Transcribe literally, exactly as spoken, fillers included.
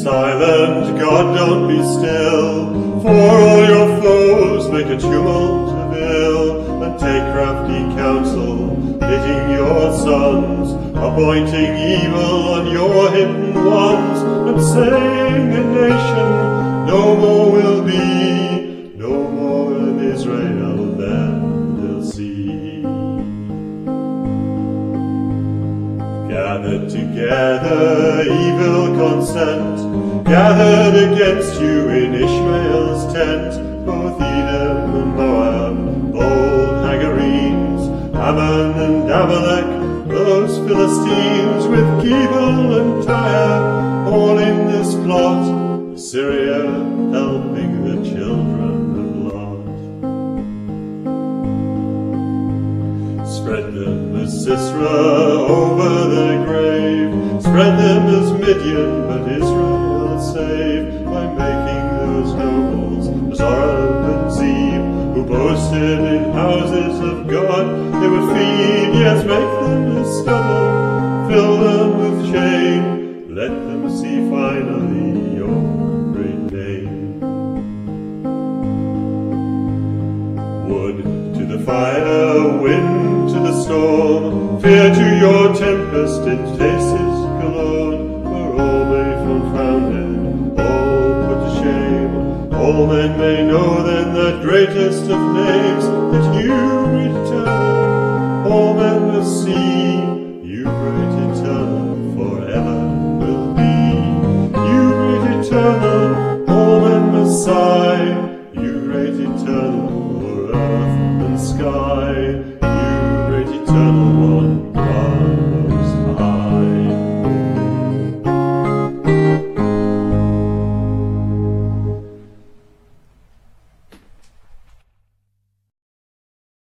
silent, God, don't be still, for all your foes make a tumult of ill, and take crafty counsel, pitting your sons, appointing evil on your hidden ones, and saying a nation no more will be, no more of Israel then they'll see. Gathered together, evil consent, gathered against you in Ishmael's tent, both Edom and Moab, bold Hagarenes, Ammon and Amalek, those Philistines with Gebal and Tyre, all in this plot, Syria helping the children of Lot. Spread them as Sisera over their grave, spread them as Midian, but Israel save, by making those nobles, Zorab and Zeb, who boasted in houses of God, they would feed, yes, make them as stubble, fill them with shame, let them see finally your great name. Wood to the fire, wind to the storm, fear to your tempest in Tasis Cologne, where all may confounded, all put to shame. All men may know then that greatest of names, that you return. All men must see